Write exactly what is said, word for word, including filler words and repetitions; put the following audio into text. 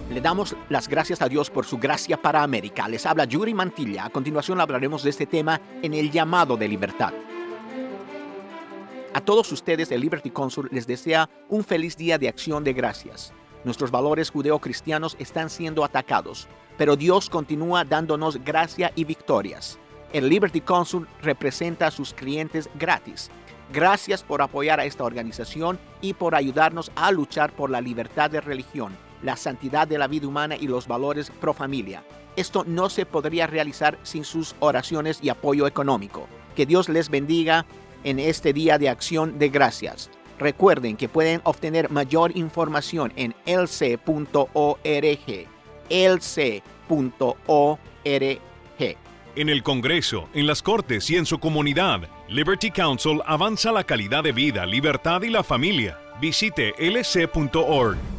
Le damos las gracias a Dios por su gracia para América. Les habla Yuri Mantilla. A continuación hablaremos de este tema en el llamado de libertad. A todos ustedes, el Liberty Counsel les desea un feliz día de acción de gracias. Nuestros valores judeocristianos están siendo atacados, pero Dios continúa dándonos gracia y victorias. El Liberty Counsel representa a sus clientes gratis. Gracias por apoyar a esta organización y por ayudarnos a luchar por la libertad de religión, la santidad de la vida humana y los valores pro familia. Esto no se podría realizar sin sus oraciones y apoyo económico. Que Dios les bendiga en este día de acción de gracias. Recuerden que pueden obtener mayor información en L C punto org, L C punto org. En el Congreso, en las Cortes y en su comunidad, Liberty Counsel avanza la calidad de vida, libertad y la familia. Visite L C punto org.